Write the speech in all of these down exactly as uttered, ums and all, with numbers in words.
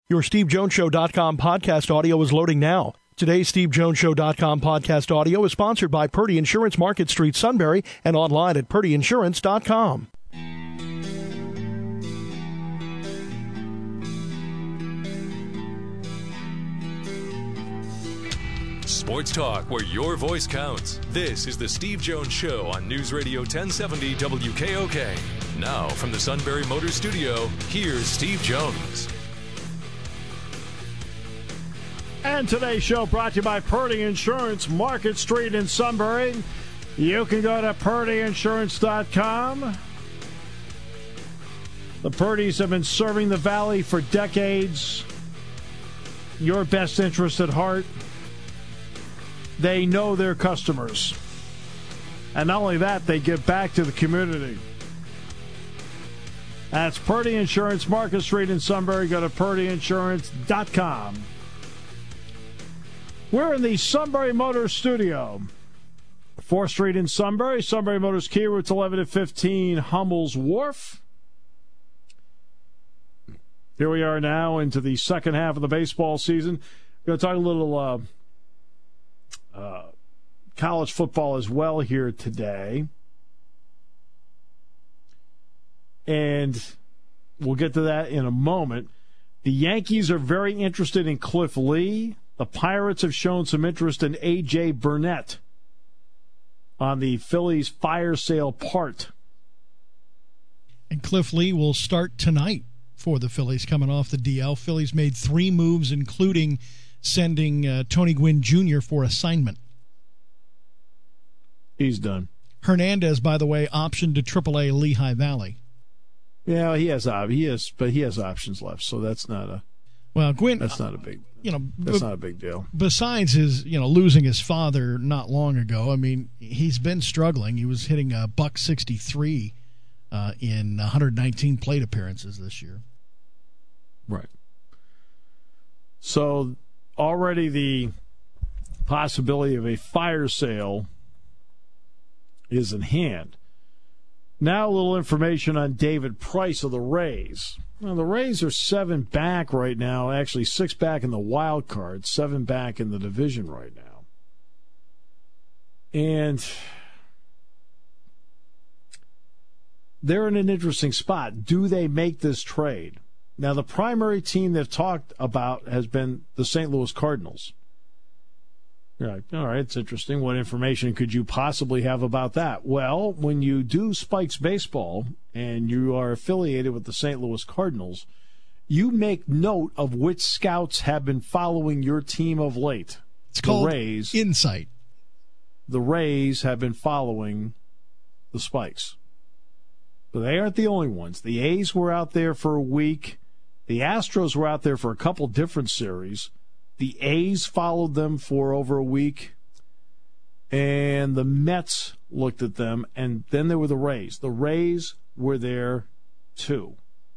Your Steve Jones Show dot com podcast audio is loading now. Today's Steve Jones Show dot com podcast audio is sponsored by Purdy Insurance, Market Street, Sunbury, and online at Purdy Insurance dot com. Sports talk where your voice counts. This is the Steve Jones Show on News Radio ten seventy W K O K. Now, from the Sunbury Motors Studio, here's Steve Jones. And today's show brought to you by Purdy Insurance, Market Street in Sunbury. You can go to Purdy Insurance dot com. The Purdys have been serving the Valley for decades. Your best interest at heart. They know their customers. And not only that, they give back to the community. That's Purdy Insurance, Market Street in Sunbury. Go to Purdy Insurance dot com. We're in the Sunbury Motors studio. fourth Street in Sunbury. Sunbury Motors Kia, routes eleven and fifteen, Hummel's Wharf. Here we are now into the second half of the baseball season. We're going to talk a little uh, uh, college football as well here today. And we'll get to that in a moment. The Yankees are very interested in Cliff Lee. The Pirates have shown some interest in A J. Burnett on the Phillies' fire sale part. And Cliff Lee will start tonight for the Phillies coming off the D L. Phillies made three moves, including sending uh, Tony Gwynn Junior for assignment. He's done. Hernandez, by the way, optioned to triple A Lehigh Valley. Yeah, he has he has, but he has options left, so that's not a well. Gwynn, that's not a big. You know, that's not a big deal. Besides his, you know, losing his father not long ago, I mean, he's been struggling. He was hitting a buck sixty-three uh, in one hundred nineteen plate appearances this year. Right. So already the possibility of a fire sale is in hand. Now a little information on David Price of the Rays. Now, the Rays are seven back right now, actually six back in the wild card, seven back in the division right now. And they're in an interesting spot. Do they make this trade? Now, the primary team they've talked about has been the Saint Louis Cardinals. You're like, all right, it's interesting. What information could you possibly have about that? Well, when you do Spikes Baseball and you are affiliated with the Saint Louis Cardinals, you make note of which scouts have been following your team of late. It's the called Rays, Insight. The Rays have been following the Spikes. But they aren't the only ones. The A's were out there for a week. The Astros were out there for a couple different series. The A's followed them for over a week, and the Mets looked at them, and then there were the Rays. The Rays were there too.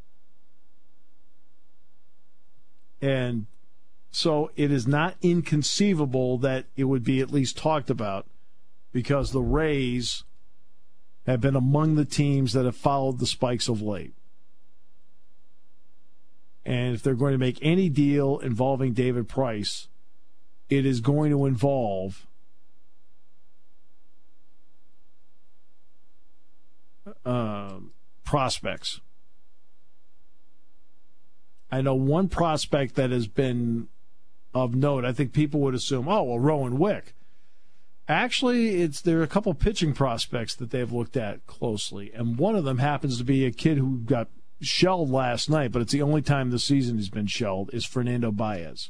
And so it is not inconceivable that it would be at least talked about, because the Rays have been among the teams that have followed the Spikes of late. And if they're going to make any deal involving David Price, it is going to involve uh, prospects. I know one prospect that has been of note. I think people would assume, oh, well, Rowan Wick. Actually, it's there are a couple pitching prospects that they've looked at closely, and one of them happens to be a kid who got shelled last night, but it's the only time this season he's been shelled, is Fernando Baez.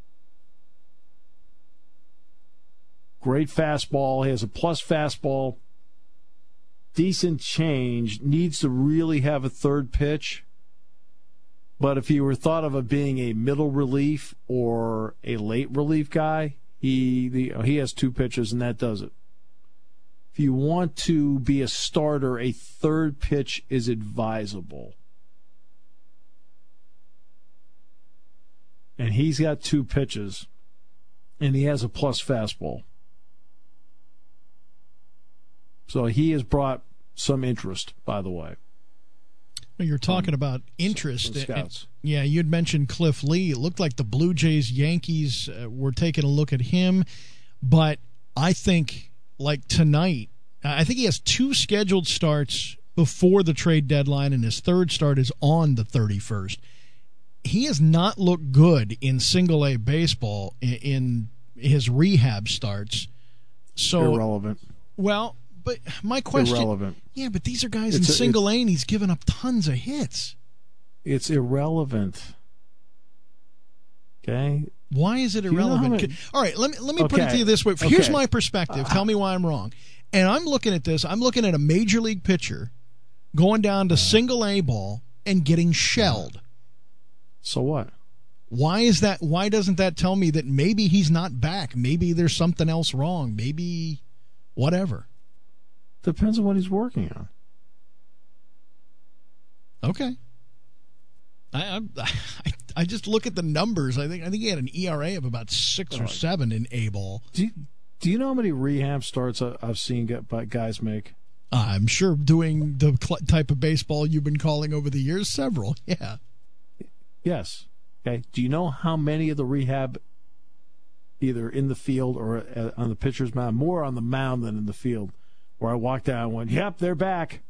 Great fastball. He has a plus fastball. Decent change. Needs to really have a third pitch. But if he were thought of as being a middle relief or a late relief guy, he the, he has two pitches, and that does it. If you want to be a starter, a third pitch is advisable. And he's got two pitches, and he has a plus fastball. So he has brought some interest, by the way. You're talking about interest. Some scouts. And, yeah, you'd mentioned Cliff Lee. It looked like the Blue Jays, Yankees uh, were taking a look at him. But I think, like tonight, I think he has two scheduled starts before the trade deadline, and his third start is on the thirty-first. He has not looked good in single-A baseball in, in his rehab starts. So irrelevant. Well, but my question... Irrelevant. Yeah, but these are guys it's in a, single-A, and he's given up tons of hits. It's irrelevant. Okay? Why is it Do you know irrelevant? how many- All right, let me, let me put it Okay. to you this way. Here's Okay. my perspective. Tell me why I'm wrong. And I'm looking at this. I'm looking at a major league pitcher going down to single-A ball and getting shelled. So what? Why is that? Why doesn't that tell me that maybe he's not back? Maybe there's something else wrong. Maybe whatever. Depends on what he's working on. Okay. I, I I just look at the numbers. I think I think he had an E R A of about six or seven in A ball. Do you, do you know how many rehab starts I- I've seen get, by guys make? I'm sure doing the cl- type of baseball you've been calling over the years, several. Yeah. Yes. Okay. Do you know how many of the rehab, either in the field or uh, on the pitcher's mound, more on the mound than in the field, where I walked out and went, "Yep, they're back."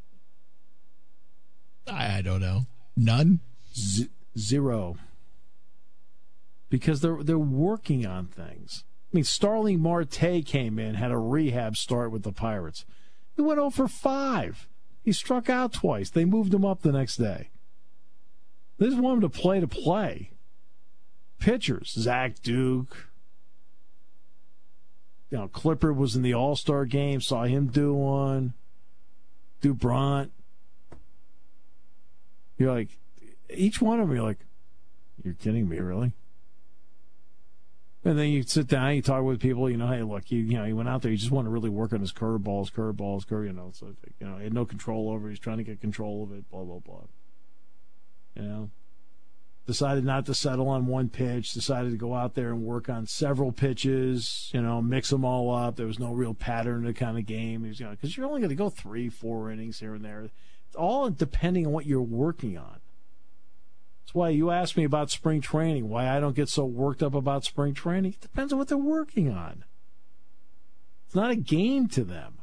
I, I don't know. None. Z- zero. Because they're they're working on things. I mean, Starling Marte came in, had a rehab start with the Pirates. He went oh for five. He struck out twice. They moved him up the next day. They just want him to play to play. Pitchers, Zach Duke. You know, Clippard was in the All-Star game, saw him do one. DuBront. You're like, each one of them, you're like, you're kidding me, really? And then you sit down, you talk with people, you know, hey, look, you, you know, he went out there, he just wanted to really work on his curveballs, curveballs, curve, you know, so, you know, he had no control over it, he's trying to get control of it, blah, blah, blah. You know, decided not to settle on one pitch, decided to go out there and work on several pitches, you know, mix them all up. There was no real pattern to the kind of game. He was, you know, because you're only going to go three, four innings here and there. It's all depending on what you're working on. That's why you asked me about spring training, why I don't get so worked up about spring training. It depends on what they're working on. It's not a game to them.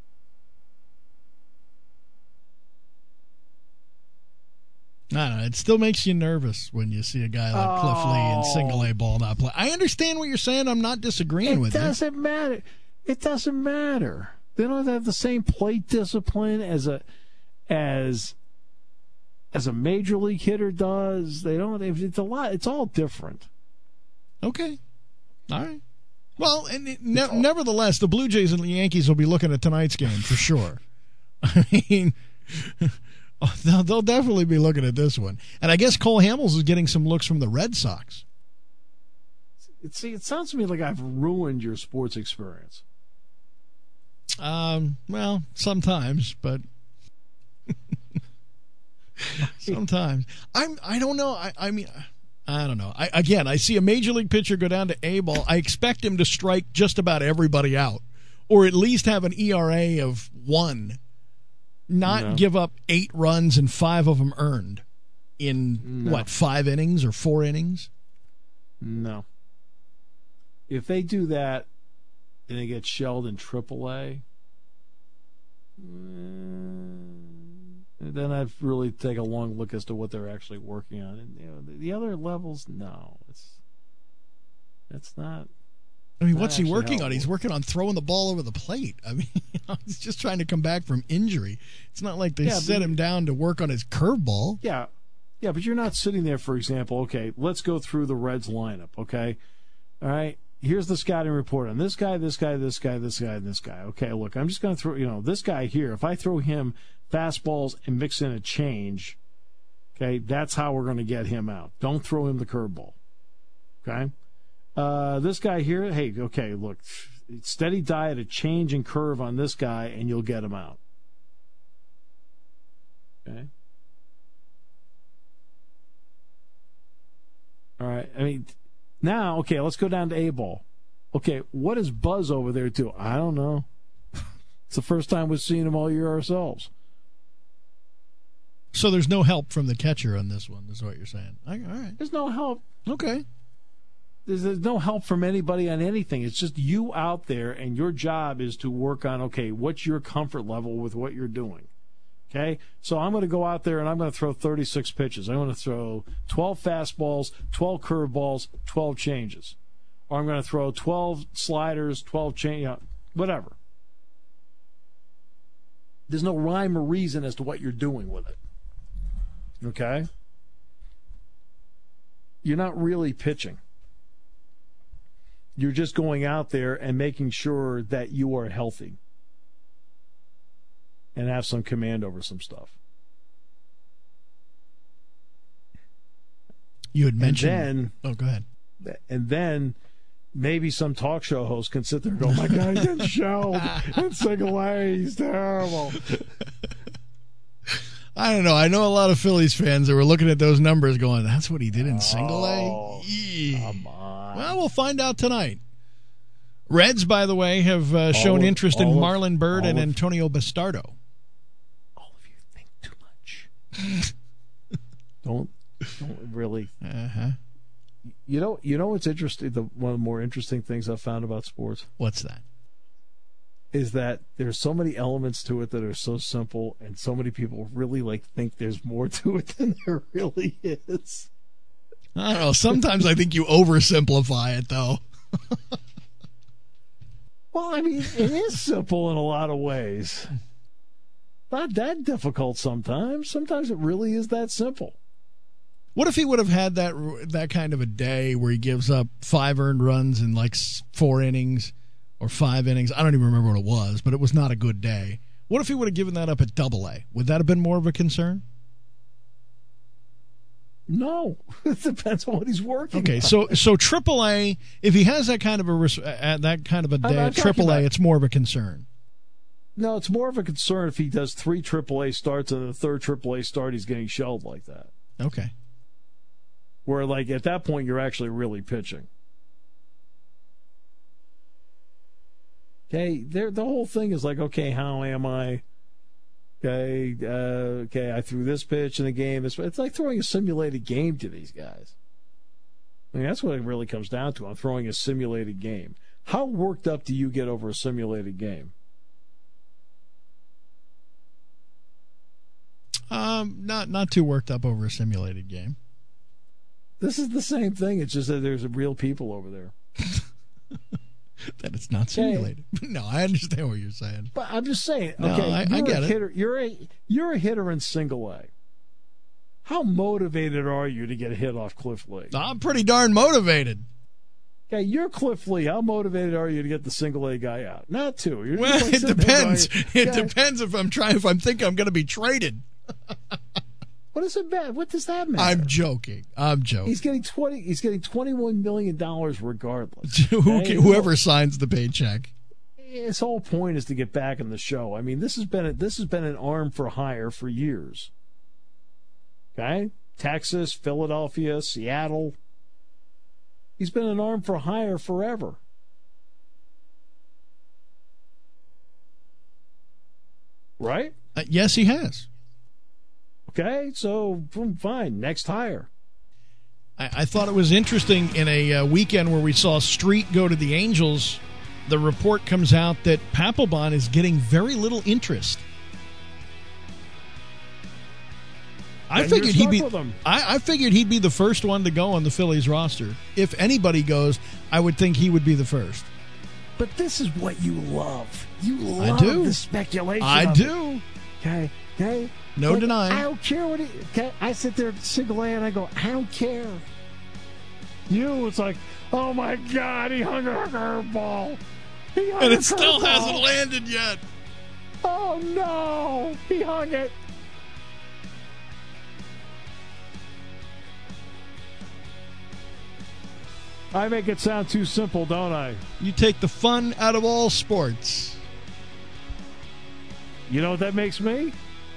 I don't know. It still makes you nervous when you see a guy like Oh. Cliff Lee in single A ball not play. I understand what you're saying. I'm not disagreeing It with you. doesn't matter. It doesn't matter. They don't have the same plate discipline as a as as a major league hitter does. They don't. It's a lot. It's all different. Okay. All right. Well, and it, ne- nevertheless, the Blue Jays and the Yankees will be looking at tonight's game for sure. I mean, they'll, they'll definitely be looking at this one. And I guess Cole Hamels is getting some looks from the Red Sox. It, see, it sounds to me like I've ruined your sports experience. Um. Well, sometimes, but sometimes I'm. I don't know. I. I mean. I don't know. I, again, I see a major league pitcher go down to A ball. I expect him to strike just about everybody out, or at least have an E R A of one, not No. give up eight runs and five of them earned in No. what, five innings or four innings. No. If they do that and they get shelled in triple A, then I'd really take a long look as to what they're actually working on. And you know, the, the other levels, no, it's it's not. I mean, Not what's he actually working how on? it He's works. working on throwing the ball over the plate. I mean, you know, he's just trying to come back from injury. It's not like they Yeah, set but- him down to work on his curveball. Yeah, yeah, but you're not sitting there, for example. Okay, let's go through the Reds lineup. Okay, all right. Here's the scouting report on this guy, this guy, this guy, this guy, and this guy. Okay, look, I'm just going to throw, you know, this guy here. If I throw him fastballs and mix in a change, okay, that's how we're going to get him out. Don't throw him the curveball. Okay, uh, this guy here. Hey, okay, look, steady diet, a change and curve on this guy, and you'll get him out. Okay. All right. I mean, now, okay, let's go down to A-ball. Okay, what does Buzz over there do? I don't know. It's the first time we've seen him all year ourselves. So there's no help from the catcher on this one, is what you're saying. All right. There's no help. Okay. There's, there's no help from anybody on anything. It's just you out there, and your job is to work on, okay, what's your comfort level with what you're doing? Okay? So I'm going to go out there, and I'm going to throw thirty-six pitches. I'm going to throw twelve fastballs, twelve curveballs, twelve changes. Or I'm going to throw twelve sliders, twelve change, you know, whatever. There's no rhyme or reason as to what you're doing with it. Okay? You're not really pitching. You're just going out there and making sure that you are healthy and have some command over some stuff. You had mentioned. And then, oh, go ahead. And then maybe some talk show host can sit there and go, "My God, he's getting shelled in single A. He's terrible." I don't know. I know a lot of Phillies fans that were looking at those numbers going, "That's what he did in single A?" Oh, come on. Well, we'll find out tonight. Reds, by the way, have uh, shown of, interest in of, Marlon Byrd and of, Antonio Bastardo. All of you think too much. don't don't really. Uh-huh. You know, you know what's interesting? The one of the more interesting things I've found about sports. What's that? Is that there's so many elements to it that are so simple, and so many people really like think there's more to it than there really is. I don't know. Sometimes I think you oversimplify it, though. Well, I mean, it is simple in a lot of ways. Not that difficult sometimes. Sometimes it really is that simple. What if he would have had that that kind of a day where he gives up five earned runs in like four innings or five innings? I don't even remember what it was, but it was not a good day. What if he would have given that up at Double A? Would that have been more of a concern? No, it depends on what he's working. Okay, on. so so Triple A, if he has that kind of a uh, that kind of a day at Triple A, it's more of a concern. No, it's more of a concern if he does three Triple A starts and the third Triple A start he's getting shelled like that. Okay. Where, like, at that point, you're actually really pitching. Okay, there. The whole thing is like, okay, how am I? Okay, uh, okay, I threw this pitch in the game. It's, it's like throwing a simulated game to these guys. I mean, that's what it really comes down to. I'm throwing a simulated game. How worked up do you get over a simulated game? Um, not not too worked up over a simulated game. This is the same thing. It's just that there's real people over there. That it's not simulated. Okay. No, I understand what you're saying. But I'm just saying. No, okay, I, you're I get a it. Hitter, you're a you're a hitter in Single A. How motivated are you to get a hit off Cliff Lee? I'm pretty darn motivated. Okay, you're Cliff Lee. How motivated are you to get the Single A guy out? Not two. You're well, like it depends. Going, it okay. depends if I'm trying. If I'm thinking I'm going to be traded. What does it matter? What does that matter? I'm joking. I'm joking. He's getting twenty. He's getting twenty-one million dollars regardless. Who, okay? Whoever well, signs the paycheck. His whole point is to get back in the show. I mean, this has been a, this has been an arm for hire for years. Okay, Texas, Philadelphia, Seattle. He's been an arm for hire forever. Right? Uh, yes, he has. Okay, so fine. Next hire. I, I thought it was interesting in a uh, weekend where we saw Street go to the Angels. The report comes out that Papelbon is getting very little interest. I And figured you're he'd stuck be. with him. I, I figured he'd be the first one to go on the Phillies roster. If anybody goes, I would think he would be the first. But this is what you love. You love I do. the speculation. I of do. It. Okay, okay. No like, denying. I don't care what he. Okay, I sit there Single A and I go, I don't care. You, it's like, oh my God, he hung a curveball. He hung And a it still curveball. hasn't landed yet. Oh no, he hung it. I make it sound too simple, don't I? You take the fun out of all sports. You know what that makes me?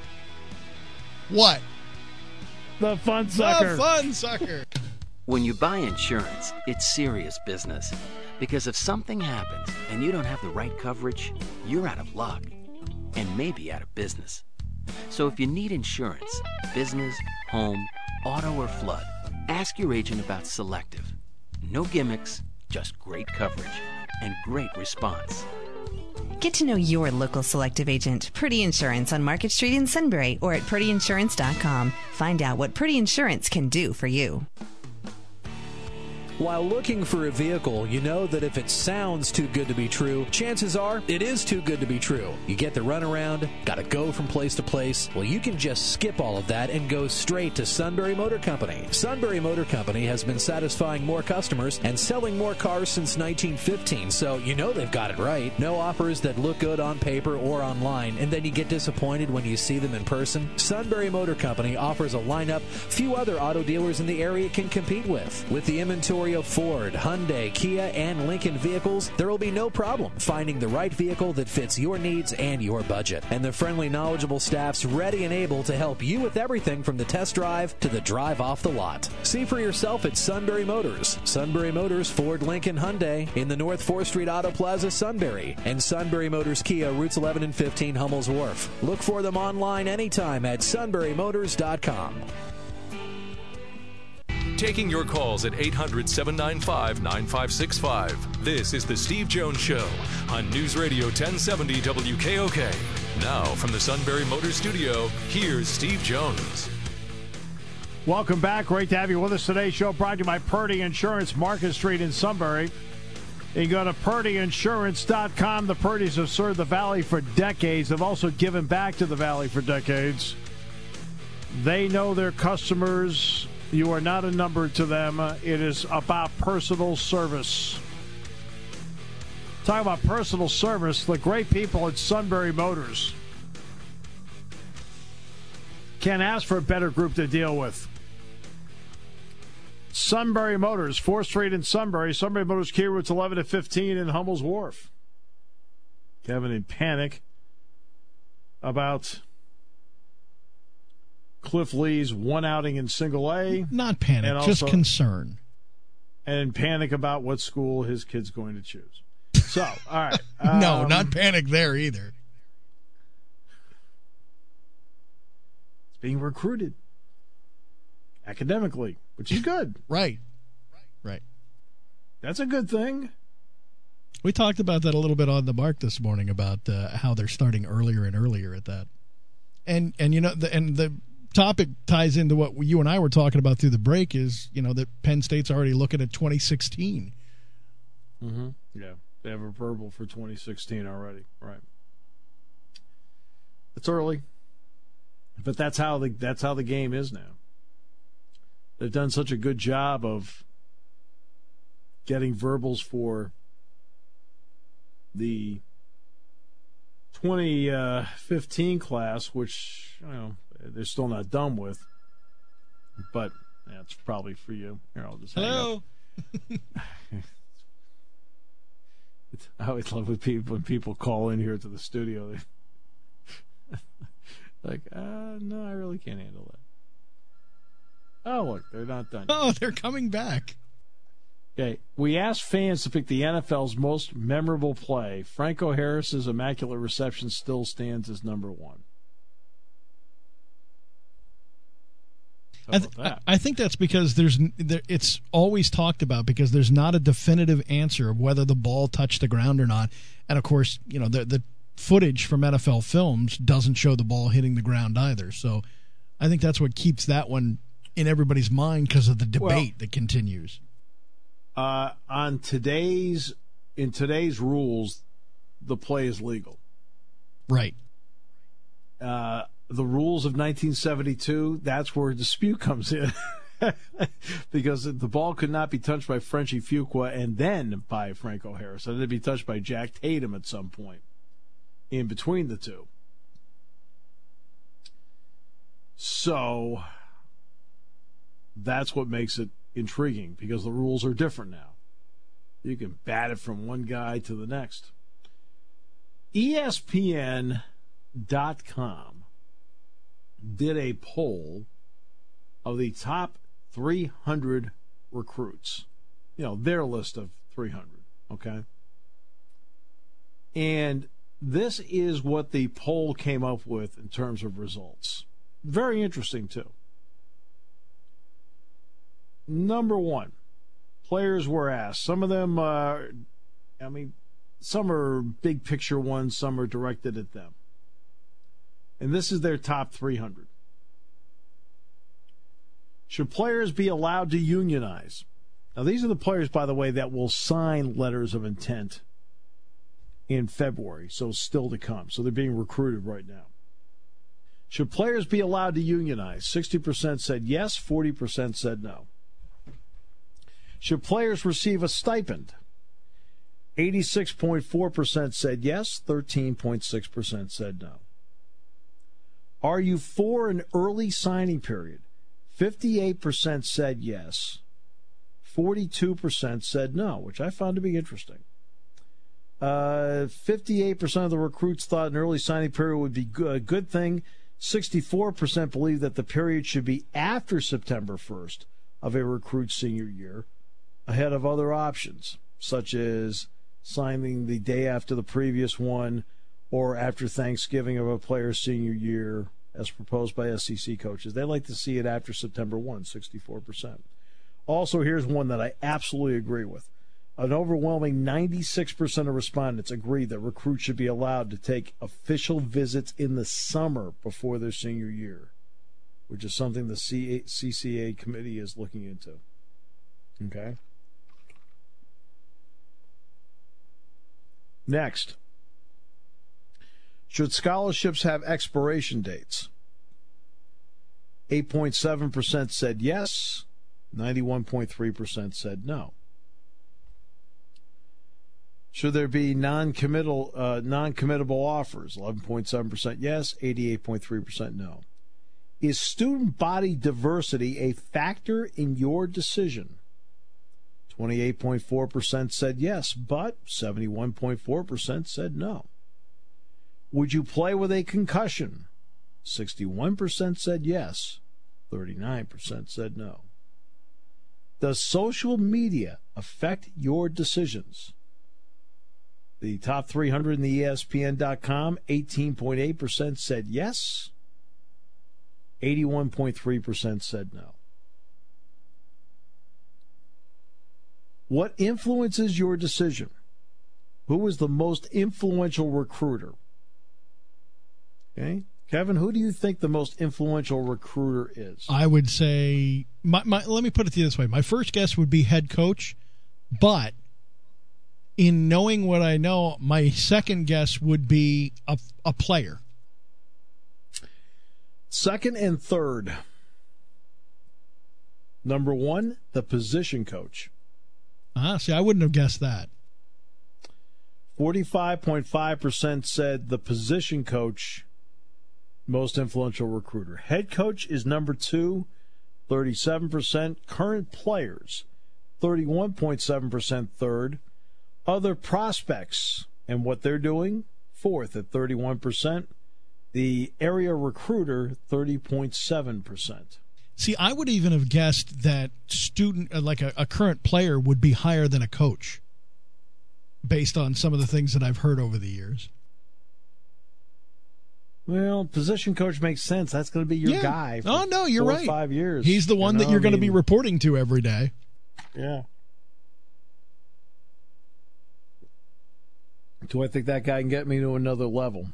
What? The fun sucker. The fun sucker. When you buy insurance, it's serious business. Because if something happens and you don't have the right coverage, you're out of luck. And maybe out of business. So if you need insurance, business, home, auto, or flood, ask your agent about Selective. No gimmicks, just great coverage and great response. Get to know your local Selective agent, Purdy Insurance, on Market Street in Sunbury or at purdy insurance dot com. Find out what Purdy Insurance can do for you. While looking for a vehicle, you know that if it sounds too good to be true, chances are it is too good to be true. You get the runaround, gotta go from place to place. Well, you can just skip all of that and go straight to Sunbury Motor Company. Sunbury Motor Company has been satisfying more customers and selling more cars since nineteen fifteen, so you know they've got it right. No offers that look good on paper or online, and then you get disappointed when you see them in person. Sunbury Motor Company offers a lineup few other auto dealers in the area can compete with. With the inventory of Ford, Hyundai, Kia, and Lincoln vehicles, there will be no problem finding the right vehicle that fits your needs and your budget. And the friendly, knowledgeable staff's ready and able to help you with everything from the test drive to the drive off the lot. See for yourself at Sunbury Motors. Sunbury Motors, Ford, Lincoln, Hyundai in the North fourth Street Auto Plaza, Sunbury. And Sunbury Motors Kia, routes eleven and fifteen, Hummel's Wharf. Look for them online anytime at sunbury motors dot com. Taking your calls at eight hundred, seven nine five, nine five six five. This is The Steve Jones Show on News Radio ten seventy W K O K. Now, from the Sunbury Motor Studio, here's Steve Jones. Welcome back. Great to have you with us. Today's show brought to you by Purdy Insurance, Market Street in Sunbury. You can go to purdy insurance dot com. The Purdys have served the Valley for decades. They've also given back to the Valley for decades. They know their customers. You are not a number to them. It is about personal service. Talk about personal service. The great people at Sunbury Motors. Can't ask for a better group to deal with. Sunbury Motors, fourth Street in Sunbury. Sunbury Motors, Kia routes eleven to fifteen in Hummel's Wharf. Kevin in panic about Cliff Lee's one outing in single A. Not panic, also, just concern. And panic about what school his kid's going to choose. So, all right. Um, no, not panic there either. It's being recruited academically, which is good. Right. Right. That's a good thing. We talked about that a little bit on the mark this morning about uh, how they're starting earlier and earlier at that. And, and you know, the, and the topic ties into what you and I were talking about through the break is, you know, that Penn State's already looking at twenty sixteen. Mm-hmm. Yeah, they have a verbal for twenty sixteen already. Right. It's early, but that's how the that's how the game is now. They've done such a good job of getting verbals for the twenty fifteen class, which, you know, they're still not done with, but that's yeah, probably for you. Here, I'll just hang Hello. up. It's, I always love when people when people call in here to the studio. They, like, uh, no, I really can't handle that. Oh, look, they're not done. Oh, they're coming back. Okay, we asked fans to pick the N F L's most memorable play. Franco Harris's immaculate reception still stands as number one. I, th- I think that's because there's there, it's always talked about because there's not a definitive answer of whether the ball touched the ground or not. And, of course, you know, the, the footage from N F L films doesn't show the ball hitting the ground either. So I think that's what keeps that one in everybody's mind because of the debate well, that continues. Uh, on today's in today's rules, the play is legal. Right. Uh, the rules of nineteen seventy-two, that's where a dispute comes in. Because the ball could not be touched by Frenchie Fuqua and then by Franco Harris. It had to be touched by Jack Tatum at some point in between the two. So that's what makes it intriguing, because the rules are different now. You can bat it from one guy to the next. E S P N dot com did a poll of the top three hundred recruits. You know, their list of three hundred, okay? And this is what the poll came up with in terms of results. Very interesting, too. Number one, players were asked. Some of them, uh, I mean, some are big picture ones, some are directed at them. And this is their top three hundred. Should players be allowed to unionize? Now, these are the players, by the way, that will sign letters of intent in February, so still to come. So they're being recruited right now. Should players be allowed to unionize? sixty percent said yes, forty percent said no. Should players receive a stipend? eighty-six point four percent said yes, thirteen point six percent said no. Are you for an early signing period? fifty-eight percent said yes, forty-two percent said no, which I found to be interesting. Uh, fifty-eight percent of the recruits thought an early signing period would be a good thing. sixty-four percent believe that the period should be after September first of a recruit's senior year, ahead of other options, such as signing the day after the previous one or after Thanksgiving of a player's senior year, as proposed by S E C coaches. They like to see it after September first, sixty-four percent. Also, here's one that I absolutely agree with. An overwhelming ninety-six percent of respondents agree that recruits should be allowed to take official visits in the summer before their senior year, which is something the C C A committee is looking into. Okay? Next. Should scholarships have expiration dates? eight point seven percent said yes, ninety-one point three percent said no. Should there be non-committal, uh, non-committable offers? eleven point seven percent yes, eighty-eight point three percent no. Is student body diversity a factor in your decision? twenty-eight point four percent said yes, but seventy-one point four percent said no. Would you play with a concussion? sixty-one percent said yes, thirty-nine percent said no. Does social media affect your decisions? The top three hundred in the E S P N dot com, eighteen point eight percent said yes, eighty-one point three percent said no. What influences your decision? Who is the most influential recruiter? Okay. Kevin, who do you think the most influential recruiter is? I would say, my, my, let me put it to you this way. My first guess would be head coach, but in knowing what I know, my second guess would be a, a player. Second and third. Number one, the position coach. Ah, see, I wouldn't have guessed that. forty-five point five percent said the position coach, most influential recruiter. Head coach is number two, thirty-seven percent. Current players, thirty-one point seven percent third. Other prospects and what they're doing, fourth at thirty-one percent. The area recruiter, thirty point seven percent. See, I would even have guessed that student, like a, a current player, would be higher than a coach, based on some of the things that I've heard over the years. Well, position coach makes sense. That's going to be your yeah. guy for oh, no, you're four right. or five years. He's the one you know? that you're going to I mean, be reporting to every day. Yeah. Do I think that guy can get me to another level?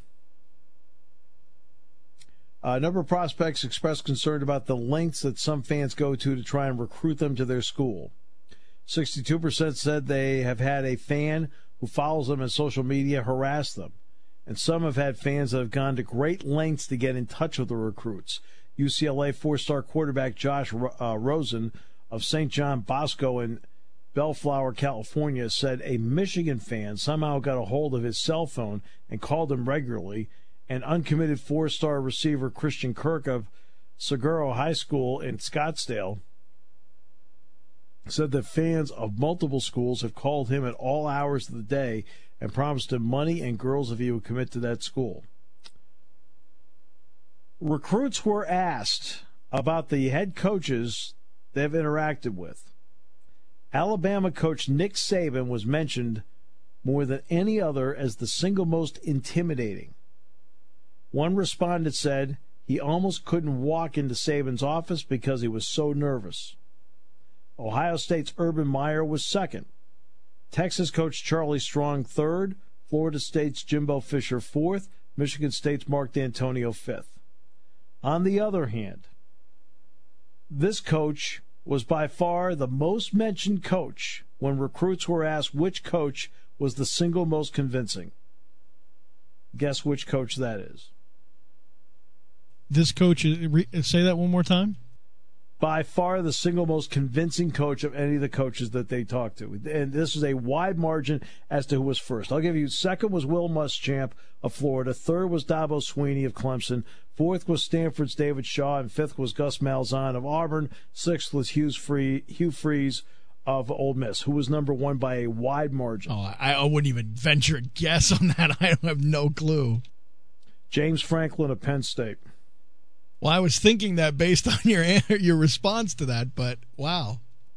A number of prospects expressed concern about the lengths that some fans go to to try and recruit them to their school. sixty-two percent said they have had a fan who follows them on social media harass them. And some have had fans that have gone to great lengths to get in touch with the recruits. U C L A four-star quarterback Josh uh, Rosen of Saint John Bosco in Bellflower, California, said a Michigan fan somehow got a hold of his cell phone and called him regularly. And uncommitted four-star receiver Christian Kirk of Seguro High School in Scottsdale said that fans of multiple schools have called him at all hours of the day and promised him money and girls if he would commit to that school. Recruits were asked about the head coaches they've interacted with. Alabama coach Nick Saban was mentioned more than any other as the single most intimidating. One respondent said he almost couldn't walk into Saban's office because he was so nervous. Ohio State's Urban Meyer was second. Texas coach Charlie Strong third. Florida State's Jimbo Fisher fourth. Michigan State's Mark D'Antonio fifth. On the other hand, this coach was by far the most mentioned coach when recruits were asked which coach was the single most convincing. Guess which coach that is. This coach, say that one more time. By far the single most convincing coach of any of the coaches that they talked to. And this is a wide margin as to who was first. I'll give you, second was Will Muschamp of Florida. Third was Dabo Swinney of Clemson. Fourth was Stanford's David Shaw. And fifth was Gus Malzahn of Auburn. Sixth was Hugh Freeze, Hugh Freeze of Ole Miss, who was number one by a wide margin. Oh, I, I wouldn't even venture a guess on that. I have no clue. James Franklin of Penn State. Well, I was thinking that based on your your response to that, but wow.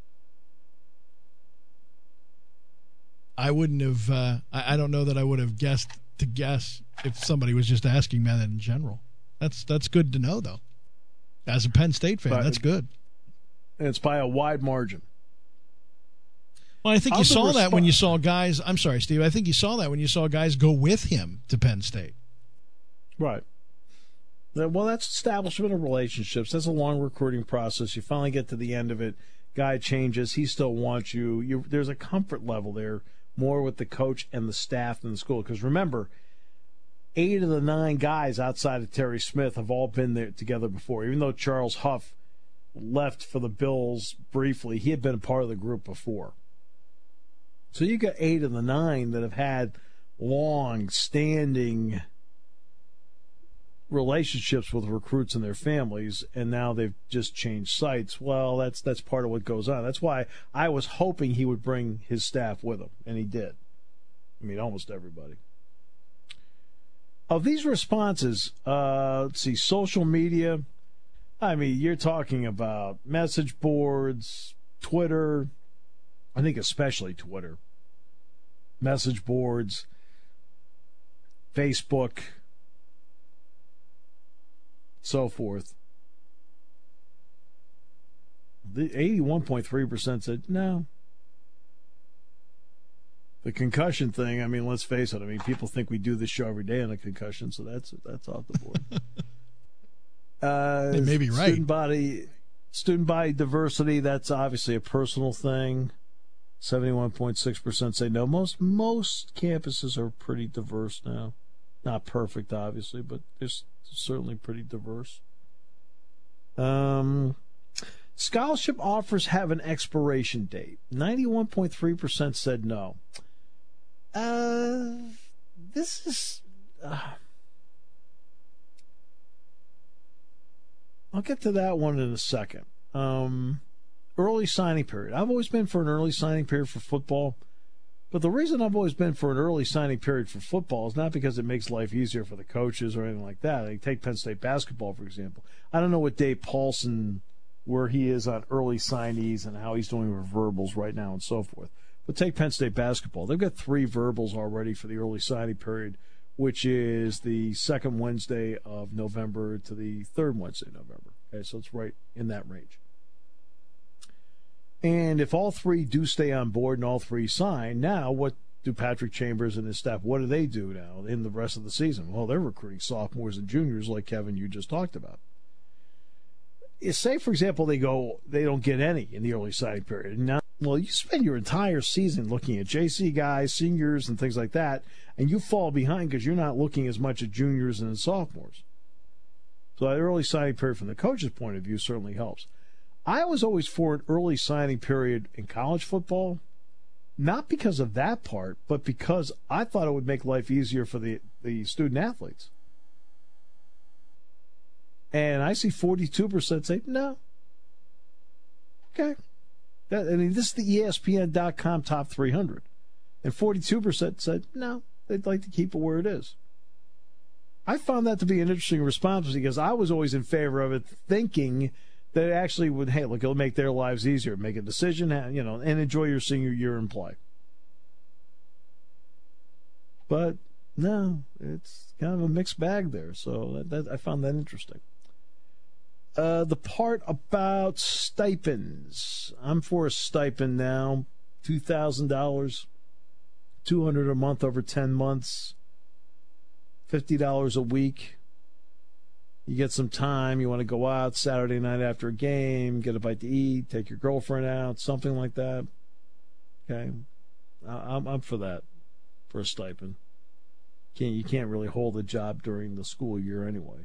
I wouldn't have, uh, I, I don't know that I would have guessed to guess if somebody was just asking me that in general. That's that's good to know, though. As a Penn State fan, but, that's good. And it's by a wide margin. Well, I think you saw that when you saw guys, I'm sorry, Steve, I think you saw that when you saw guys go with him to Penn State. Right. Well, that's establishment of relationships. That's a long recruiting process. You finally get to the end of it. Guy changes. He still wants you. you there's a comfort level there, more with the coach and the staff than the school. Because remember, eight of the nine guys outside of Terry Smith have all been there together before. Even though Charles Huff left for the Bills briefly, he had been a part of the group before. So you got eight of the nine that have had long-standing relationships with recruits and their families, and now they've just changed sites. Well, that's that's part of what goes on. That's why I was hoping he would bring his staff with him, and he did. I mean, almost everybody. Of these responses, uh, let's see, social media, I mean, you're talking about message boards, Twitter, I think especially Twitter, message boards, Facebook, so forth. The eighty-one point three percent said no. The concussion thing, I mean, let's face it. I mean, people think we do this show every day on a concussion, so that's that's off the board. uh, they may be right. Student body, student body diversity, that's obviously a personal thing. seventy-one point six percent say no. Most most campuses are pretty diverse now. Not perfect, obviously, but they're certainly pretty diverse. Um, scholarship offers have an expiration date. ninety-one point three percent said no. Uh, this is... Uh, I'll get to that one in a second. Um, early signing period. I've always been for an early signing period for football. But the reason I've always been for an early signing period for football is not because it makes life easier for the coaches or anything like that. Like take Penn State basketball, for example. I don't know what Dave Paulson, where he is on early signees and how he's doing with verbals right now and so forth. But take Penn State basketball. They've got three verbals already for the early signing period, which is the second Wednesday of November to the third Wednesday of November. Okay, so it's right in that range. And if all three do stay on board and all three sign, now what do Patrick Chambers and his staff, what do they do now in the rest of the season? Well, they're recruiting sophomores and juniors like Kevin, you just talked about. Say, for example, they go, they don't get any in the early signing period. Now, well, you spend your entire season looking at J C guys, seniors, and things like that, and you fall behind because you're not looking as much at juniors and sophomores. So that early signing period from the coach's point of view certainly helps. I was always for an early signing period in college football, not because of that part, but because I thought it would make life easier for the, the student athletes. And I see forty-two percent say, no. Okay. That, I mean, this is the E S P N dot com top three hundred. And forty-two percent said, no, they'd like to keep it where it is. I found that to be an interesting response because I was always in favor of it, thinking that actually would, hey, look, it'll make their lives easier. Make a decision, you know, and enjoy your senior year in play. But no, it's kind of a mixed bag there. So that, that, I found that interesting. Uh, the part about stipends. I'm for a stipend now. two thousand dollars, two hundred dollars a month over ten months, fifty dollars a week. You get some time. You want to go out Saturday night after a game, get a bite to eat, take your girlfriend out, something like that. Okay, I'm I'm for that, for a stipend. Can't you can't really hold a job during the school year anyway.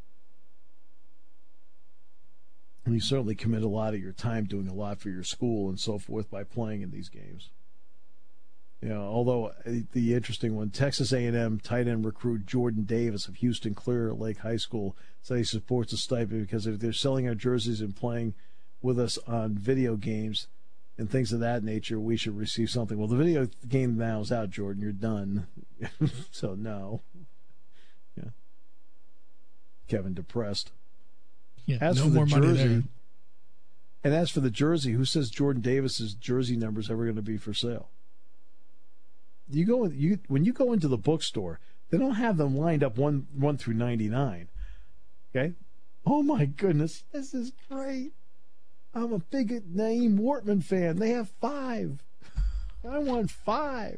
And you certainly commit a lot of your time doing a lot for your school and so forth by playing in these games. You know, although the interesting one, Texas A and M tight end recruit Jordan Davis of Houston Clear Lake High School said he supports a stipend because if they're selling our jerseys and playing with us on video games and things of that nature, we should receive something. Well, the video game now is out, Jordan. You're done. So, no. Yeah. Kevin depressed. Yeah, as no for more the money jersey, there. And as for the jersey, who says Jordan Davis's jersey number is ever going to be for sale? You go you when you go into the bookstore, they don't have them lined up one one through ninety nine. Okay, oh my goodness, this is great. I'm a big Naeem Wortman fan. They have five. I want five.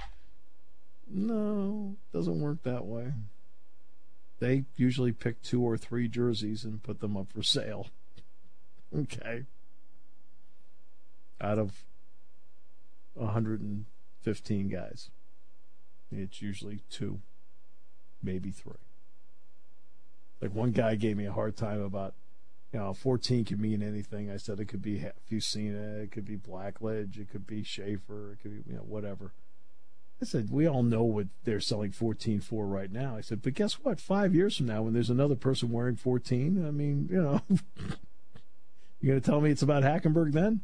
No, doesn't work that way. They usually pick two or three jerseys and put them up for sale. Okay. Out of one hundred fifteen guys, it's usually two, maybe three. Like one guy gave me a hard time about, you know, fourteen can mean anything. I said it could be Fusina, it could be Blackledge, it could be Schaefer, it could be, you know, whatever. I said, we all know what they're selling fourteen for right now. I said, but guess what? Five years from now, when there's another person wearing fourteen, I mean, you know, you're going to tell me it's about Hackenberg then?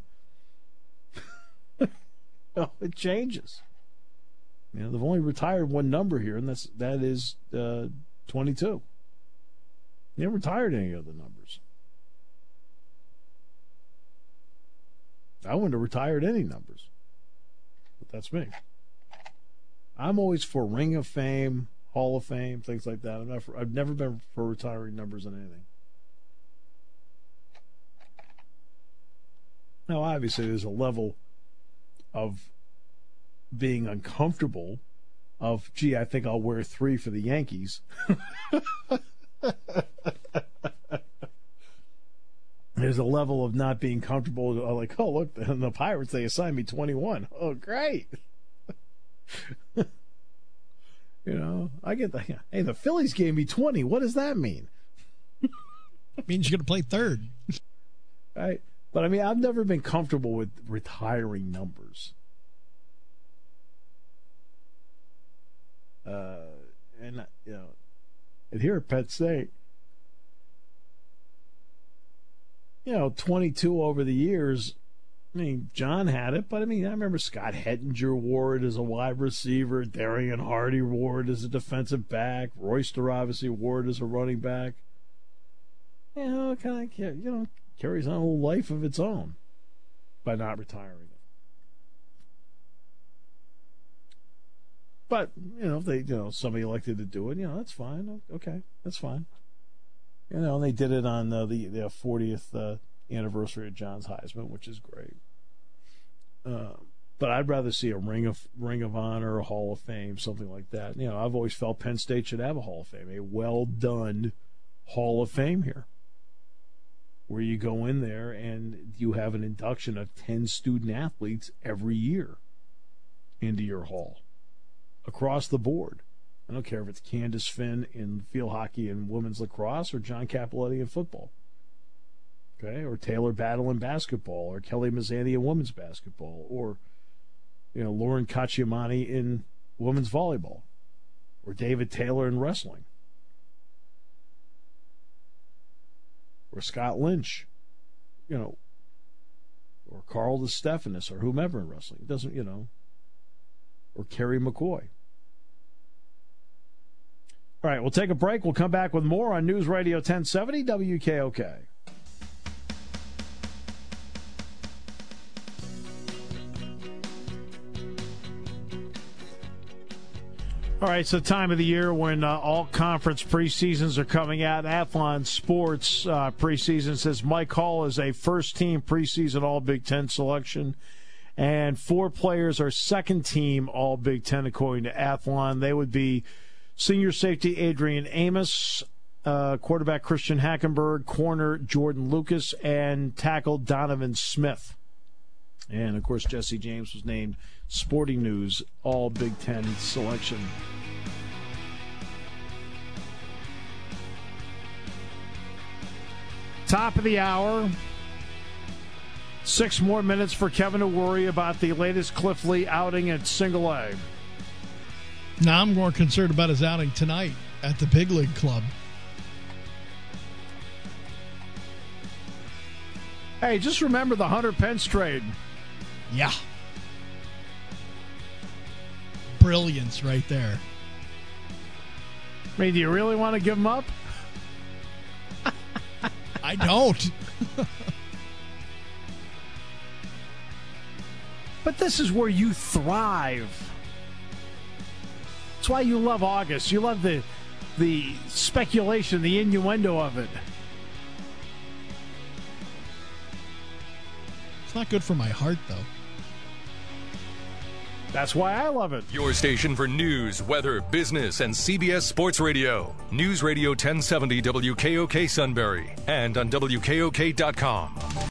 No, it changes. You know, they've only retired one number here, and that's that is uh, twenty-two. They haven't retired any of the numbers. I wouldn't have retired any numbers, but that's me. I'm always for Ring of Fame, Hall of Fame, things like that. I'm not for, I've never been for retiring numbers on anything. Now, obviously, there's a level of being uncomfortable of, gee, I think I'll wear three for the Yankees. There's a level of not being comfortable, like, oh, look, the, the Pirates, they assigned me twenty-one. Oh, great. You know, I get the, hey, the Phillies gave me twenty. What does that mean? It means you're going to play third. Right? But, I mean, I've never been comfortable with retiring numbers. Uh, and, you know, and here at Penn State, you know, twenty-two over the years, I mean, John had it, but, I mean, I remember Scott Hettinger wore it as a wide receiver, Darian Hardy wore it as a defensive back, Royster obviously wore it as a running back. You know, it kind of, you know, carries on a little life of its own by not retiring it. But, you know, if they, you know, somebody elected to do it, you know, that's fine. Okay, that's fine. You know, they did it on uh, the, the fortieth uh, anniversary of John's Heisman, which is great. Uh, but I'd rather see a Ring of Ring of Honor, a Hall of Fame, something like that. You know, I've always felt Penn State should have a Hall of Fame, a well-done Hall of Fame here, where you go in there and you have an induction of ten student athletes every year into your hall, across the board. I don't care if it's Candace Finn in field hockey and women's lacrosse or John Capoletti in football. Okay, or Taylor Battle in basketball, or Kelly Mazzani in women's basketball, or, you know, Lauren Cacciamani in women's volleyball, or David Taylor in wrestling, or Scott Lynch, you know, or Carl DeStephanis, or whomever in wrestling. It doesn't, you know, or Kerry McCoy. All right, we'll take a break. We'll come back with more on News Radio ten seventy W K O K. All right, it's the time of the year when uh, all conference preseasons are coming out. Athlon Sports uh, preseason says Mike Hall is a first-team preseason All-Big Ten selection, and four players are second-team All-Big Ten according to Athlon. They would be senior safety Adrian Amos, uh, quarterback Christian Hackenberg, corner Jordan Lucas, and tackle Donovan Smith. And, of course, Jesse James was named Sporting News All-Big Ten selection. Top of the hour. Six more minutes for Kevin to worry about the latest Cliff Lee outing at Single A. Now I'm more concerned about his outing tonight at the Big League Club. Hey, just remember the Hunter Pence trade. Yeah. Brilliance right there. I mean, do you really want to give him up? I don't. But this is where you thrive. That's why you love August. You love the the speculation, the innuendo of it. It's not good for my heart, though. That's why I love it. Your station for news, weather, business, and C B S Sports Radio. News Radio ten seventy W K O K Sunbury and on W K O K dot com.